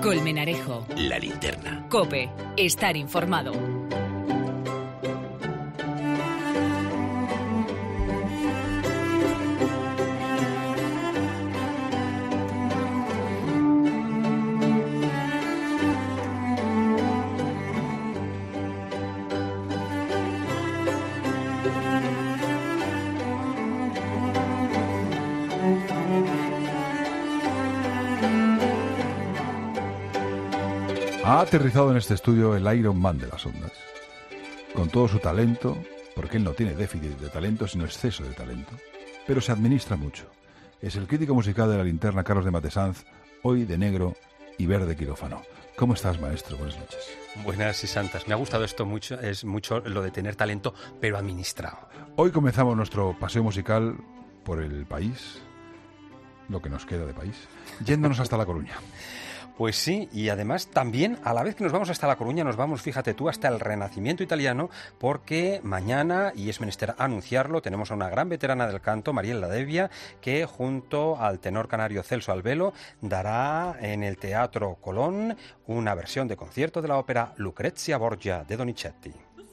Colmenarejo. La Linterna. COPE. Estar informado. Ha aterrizado en este estudio el Iron Man de las ondas, con todo su talento, porque él no tiene déficit de talento, sino exceso de talento, pero se administra mucho. Es el crítico musical de La Linterna, Carlos de Matesanz, hoy de negro y verde quirófano. ¿Cómo estás, maestro? Buenas noches. Buenas y santas. Me ha gustado esto mucho, es mucho lo de tener talento, pero administrado. Hoy comenzamos nuestro paseo musical por el país, lo que nos queda de país, yéndonos hasta La Coruña. Pues sí, y además también, a la vez que nos vamos hasta La Coruña, nos vamos, fíjate tú, hasta el Renacimiento italiano, porque mañana, y es menester anunciarlo, tenemos a una gran veterana del canto, Mariela Devia, que junto al tenor canario Celso Albelo dará en el Teatro Colón una versión de concierto de la ópera Lucrezia Borgia de Donizetti.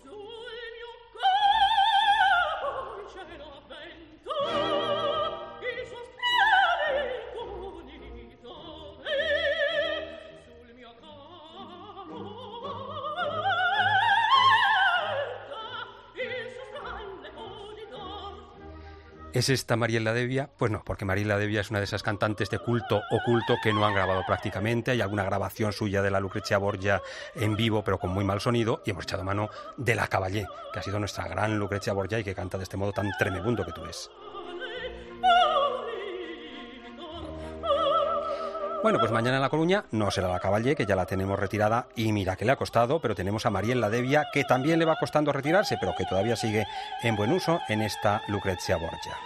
¿Es esta Mariela Devia? Pues no, porque Mariela Devia es una de esas cantantes de culto oculto que no han grabado prácticamente. Hay alguna grabación suya de la Lucrezia Borgia en vivo, pero con muy mal sonido, y hemos echado mano de la Caballé, que ha sido nuestra gran Lucrezia Borgia y que canta de este modo tan tremebundo que tú ves. Bueno, pues mañana en La Coruña no será la Caballé, que ya la tenemos retirada y mira que le ha costado, pero tenemos a Mariela Devia, que también le va costando retirarse, pero que todavía sigue en buen uso en esta Lucrezia Borgia.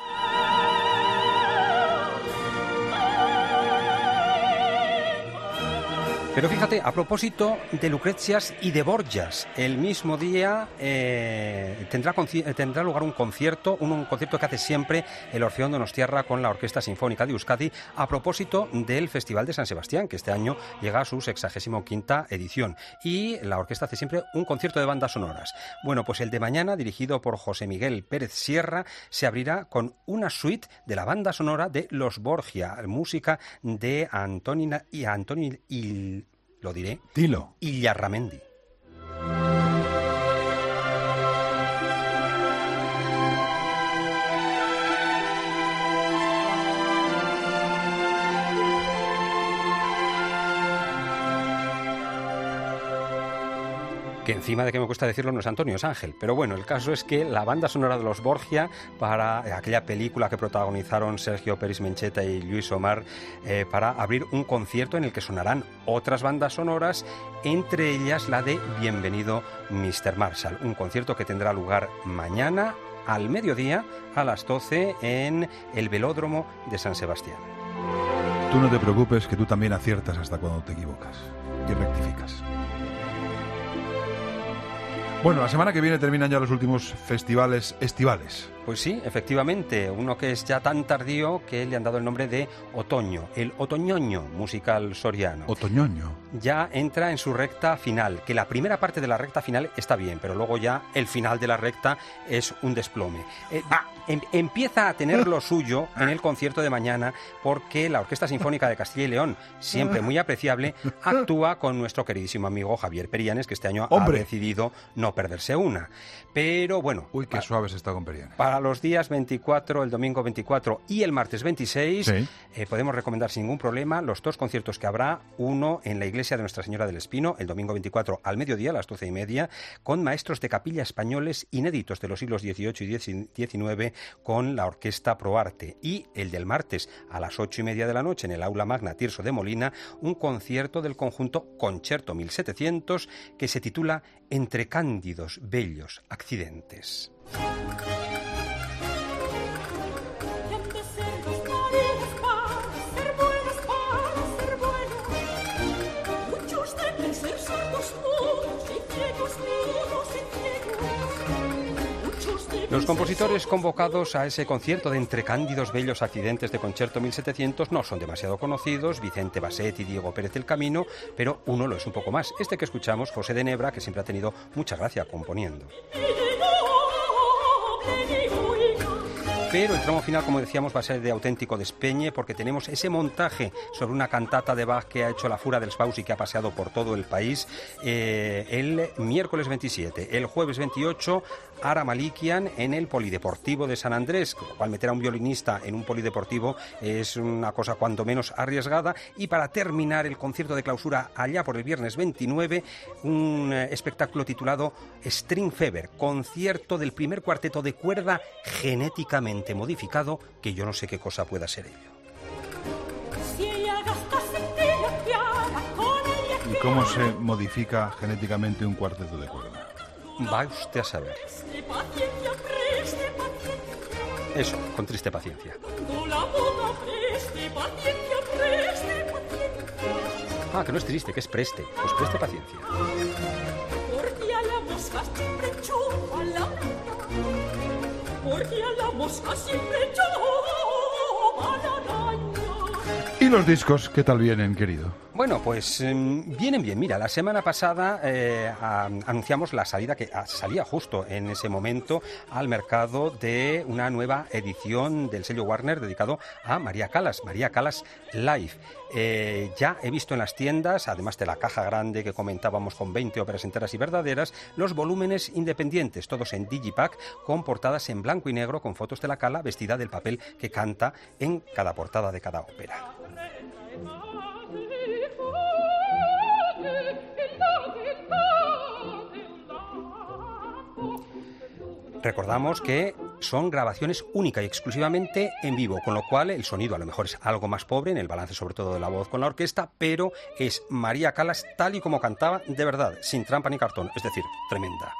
Pero fíjate, a propósito de Lucrezias y de Borgias, el mismo día tendrá lugar un concierto que hace siempre el Orfeón Donostiarra con la Orquesta Sinfónica de Euskadi, a propósito del Festival de San Sebastián, que este año llega a su 65ª edición. Y la orquesta hace siempre un concierto de bandas sonoras. Bueno, pues el de mañana, dirigido por José Miguel Pérez Sierra, se abrirá con una suite de la banda sonora de Los Borgia, música de Antonio lo diré. Dilo. Illarramendi. Que encima de que me cuesta decirlo no es Antonio, es Ángel. Pero bueno, el caso es que la banda sonora de Los Borgia, para aquella película que protagonizaron Sergio Peris Mencheta y Lluís Omar, para abrir un concierto en el que sonarán otras bandas sonoras, entre ellas la de Bienvenido Mr. Marshall. Un concierto que tendrá lugar mañana al mediodía a las 12 en el Velódromo de San Sebastián. Tú no te preocupes, que tú también aciertas hasta cuando te equivocas y rectificas. Bueno, la semana que viene terminan ya los últimos festivales estivales. Pues sí, efectivamente, uno que es ya tan tardío que le han dado el nombre de Otoño, el Otoñoño musical soriano. Otoñoño. Ya entra en su recta final, que la primera parte de la recta final está bien, pero luego ya el final de la recta es un desplome. Empieza a tener lo suyo en el concierto de mañana, porque la Orquesta Sinfónica de Castilla y León, siempre muy apreciable, actúa con nuestro queridísimo amigo Javier Perianes, que este año ha decidido no perderse una. Pero bueno... Uy, qué suave se está con Perianes. Para los días 24, el domingo 24 y el martes 26, sí, podemos recomendar sin ningún problema los dos conciertos que habrá, uno en la iglesia de Nuestra Señora del Espino, el domingo 24 al mediodía, a las 12:30, con maestros de capilla españoles inéditos de los siglos XVIII y XIX, con la Orquesta Proarte, y el del martes a las 8:30 de la noche en el Aula Magna Tirso de Molina, un concierto del conjunto Concerto 1700 que se titula Entre cándidos, bellos accidentes. Muchos deben Los compositores convocados a ese concierto de Entre cándidos bellos accidentes de Concierto 1700 no son demasiado conocidos, Vicente Basset y Diego Pérez del Camino, pero uno lo es un poco más. Este que escuchamos, José de Nebra, que siempre ha tenido mucha gracia componiendo. Pero el tramo final, como decíamos, va a ser de auténtico despeñe porque tenemos ese montaje sobre una cantata de Bach que ha hecho la Fura del Spaus y que ha paseado por todo el país el miércoles 27. El jueves 28, Ara Malikian en el Polideportivo de San Andrés, con lo cual meter a un violinista en un polideportivo es una cosa cuanto menos arriesgada. Y para terminar el concierto de clausura allá por el viernes 29, un espectáculo titulado String Fever, concierto del primer cuarteto de cuerda genéticamente modificado, que yo no sé qué cosa pueda ser ello. ¿Y cómo se modifica genéticamente un cuarteto de cuerda? Va usted a saber. Eso, con triste paciencia. Ah, que no es triste, que es preste. Pues preste paciencia. ¿Y los discos qué tal vienen, querido? Bueno, pues vienen bien. Mira, la semana pasada anunciamos la salida, que salía justo en ese momento al mercado, de una nueva edición del sello Warner dedicado a María Callas Live. Ya he visto en las tiendas, además de la caja grande que comentábamos con 20 óperas enteras y verdaderas, los volúmenes independientes, todos en Digipack, con portadas en blanco y negro, con fotos de la Cala vestida del papel que canta en cada portada de cada ópera. Recordamos que son grabaciones única y exclusivamente en vivo, con lo cual el sonido a lo mejor es algo más pobre en el balance, sobre todo de la voz con la orquesta, pero es María Callas tal y como cantaba de verdad, sin trampa ni cartón, es decir, tremenda.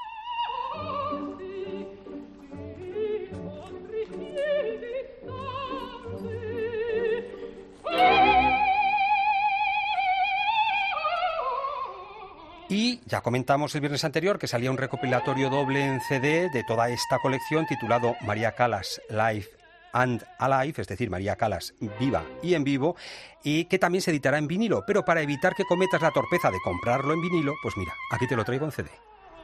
Y ya comentamos el viernes anterior que salía un recopilatorio doble en CD de toda esta colección titulado María Callas Live and Alive, es decir, María Callas viva y en vivo, y que también se editará en vinilo, pero para evitar que cometas la torpeza de comprarlo en vinilo, pues mira, aquí te lo traigo en CD.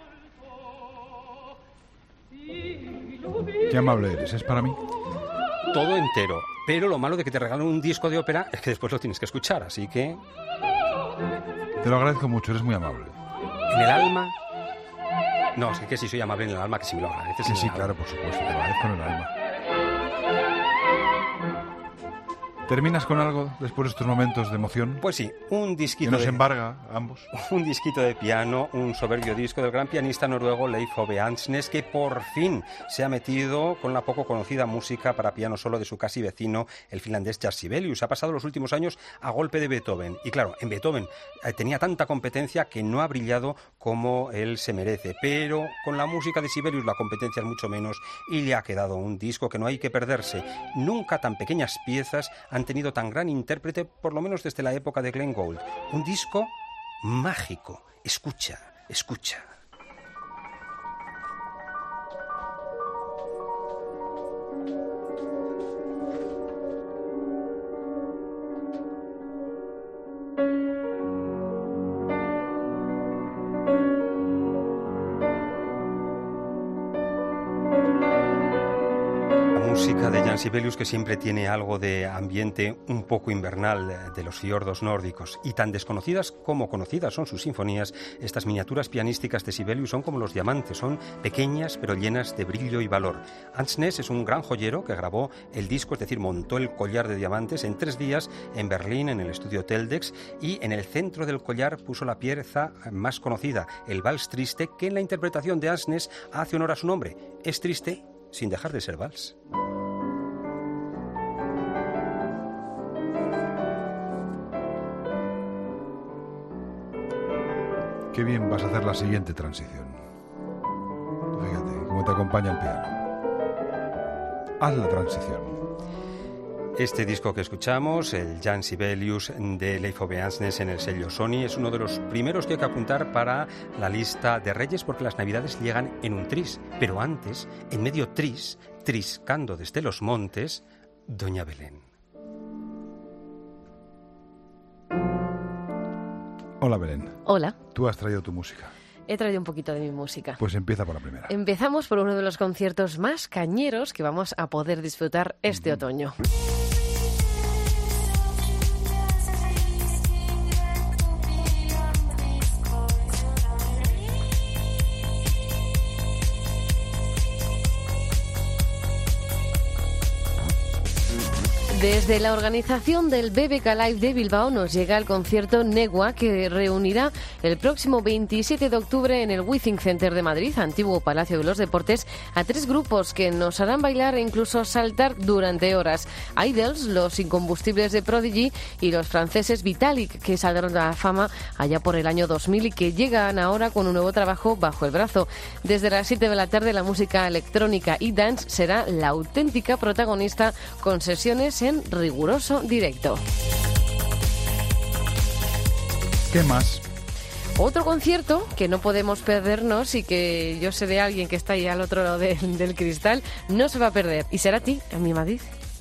Qué amable eres, ¿es para mí? Todo entero, pero lo malo de que te regalen un disco de ópera es que después lo tienes que escuchar, así que... Te lo agradezco mucho, eres muy amable. En el alma... No, es que si soy amable en el alma, que si me lo agradeces. Sí, claro, por supuesto, te lo agradezco en el alma. ¿Terminas con algo después de estos momentos de emoción? Pues sí, un disquito. ¿Que nos embarga a ambos? Un disquito de piano, un soberbio disco del gran pianista noruego Leif Ove Andsnes, que por fin se ha metido con la poco conocida música para piano solo de su casi vecino, el finlandés Jan Sibelius. Ha pasado los últimos años a golpe de Beethoven. Y claro, en Beethoven tenía tanta competencia que no ha brillado como él se merece. Pero con la música de Sibelius la competencia es mucho menos y le ha quedado un disco que no hay que perderse. Nunca tan pequeñas piezas han tenido tan gran intérprete, por lo menos desde la época de Glenn Gould. Un disco mágico. Escucha, escucha. Música de Jan Sibelius, que siempre tiene algo de ambiente un poco invernal de los fiordos nórdicos. Y tan desconocidas como conocidas son sus sinfonías, estas miniaturas pianísticas de Sibelius son como los diamantes, son pequeñas pero llenas de brillo y valor. Andsnes es un gran joyero que grabó el disco, es decir, montó el collar de diamantes en 3 días en Berlín, en el estudio Teldex, y en el centro del collar puso la pieza más conocida, el Vals Triste, que en la interpretación de Andsnes hace honor a su nombre. Es triste sin dejar de ser vals. Qué bien vas a hacer la siguiente transición. Fíjate cómo te acompaña el piano. Haz la transición. Este disco que escuchamos, el Jan Sibelius de Leif Ove Andsnes en el sello Sony, es uno de los primeros que hay que apuntar para la lista de Reyes, porque las Navidades llegan en un tris. Pero antes, en medio tris, triscando desde los montes, Doña Belén. Hola, Belén. Hola. Tú has traído tu música. He traído un poquito de mi música. Pues empieza por la primera. Empezamos por uno de los conciertos más cañeros que vamos a poder disfrutar este otoño. Desde la organización del BBK Live de Bilbao nos llega el concierto Negua, que reunirá el próximo 27 de octubre en el Withing Center de Madrid, antiguo Palacio de los Deportes, a 3 grupos que nos harán bailar e incluso saltar durante horas. Idols, los incombustibles de Prodigy, y los franceses Vitalik, que saldrán a la fama allá por el año 2000 y que llegan ahora con un nuevo trabajo bajo el brazo. Desde las 7 de la tarde la música electrónica y dance será la auténtica protagonista, con sesiones en riguroso directo. ¿Qué más? Otro concierto que no podemos perdernos y que yo sé de alguien que está ahí al otro lado del cristal, no se va a perder. Y será a ti, en mi Madrid.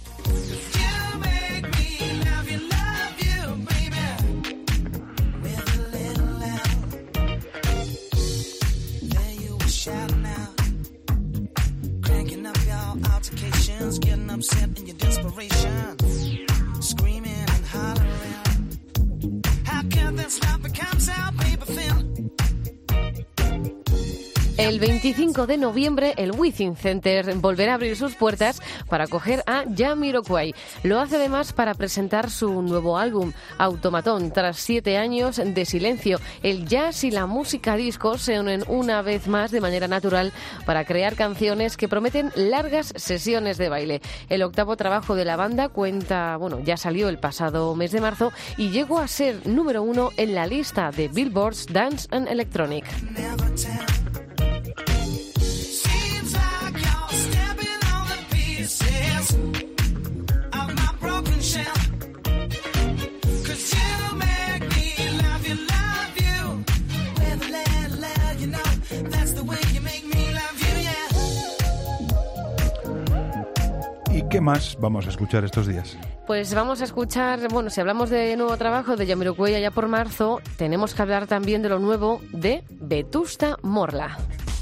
El 25 de noviembre el Withing Center volverá a abrir sus puertas para acoger a Jamiroquai. Lo hace además para presentar su nuevo álbum, Automatón. Tras 7 años de silencio, el jazz y la música disco se unen una vez más de manera natural para crear canciones que prometen largas sesiones de baile. El octavo trabajo de la banda ya salió el pasado mes de marzo y llegó a ser número 1 en la lista de Billboard's Dance and Electronic. ¿Y qué más vamos a escuchar estos días? Pues vamos a escuchar, si hablamos de nuevo trabajo de Jamiroquai allá por marzo, tenemos que hablar también de lo nuevo de Vetusta Morla.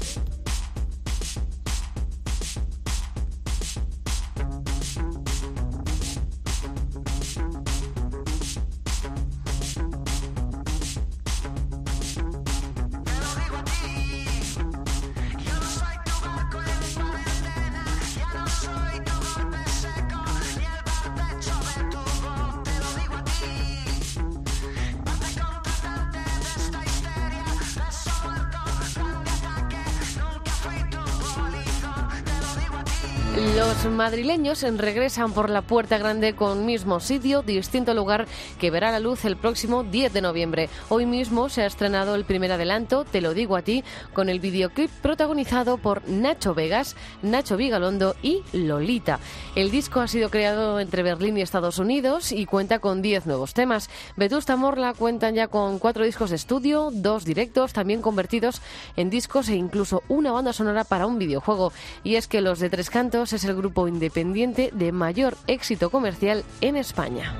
Los madrileños regresan por la Puerta Grande con mismo sitio, distinto lugar, que verá la luz el próximo 10 de noviembre. Hoy mismo se ha estrenado el primer adelanto, Te lo digo a ti, con el videoclip protagonizado por Nacho Vegas, Nacho Vigalondo y Lolita. El disco ha sido creado entre Berlín y Estados Unidos y cuenta con 10 nuevos temas. Vetusta Morla cuentan ya con 4 discos de estudio, 2 directos, también convertidos en discos e incluso una banda sonora para un videojuego. Y es que Los de Tres Cantos es el grupo independiente de mayor éxito comercial en España.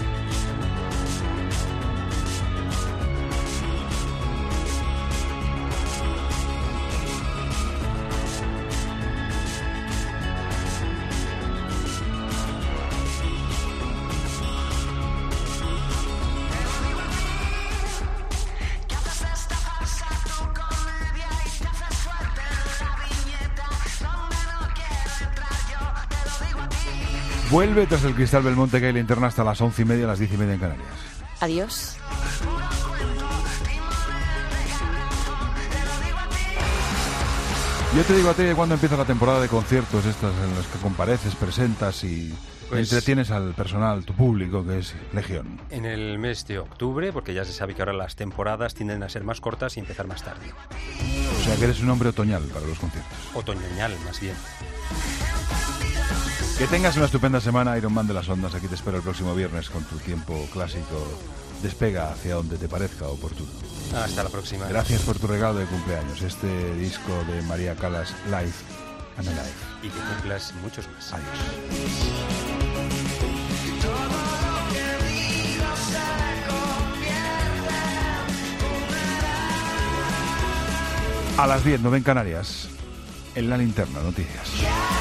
Vuelve tras el Cristal Belmonte, que hay linterna hasta las 11:30, las 10:30 en Canarias. Adiós. Yo te digo a ti, ¿cuándo empieza la temporada de conciertos estas en las que compareces, presentas y entretienes al personal, tu público, que es Legión? En el mes de octubre, porque ya se sabe que ahora las temporadas tienden a ser más cortas y empezar más tarde. O sea que eres un hombre otoñal para los conciertos. Otoñal, más bien. Que tengas una estupenda semana, Iron Man de las Ondas. Aquí te espero el próximo viernes con tu tiempo clásico. Despega hacia donde te parezca oportuno. Hasta la próxima. Gracias por tu regalo de cumpleaños, este disco de María Callas, Life and Alive. Y que cumplas muchos más. Adiós. A las 10, 9 en Canarias, en La Linterna Noticias.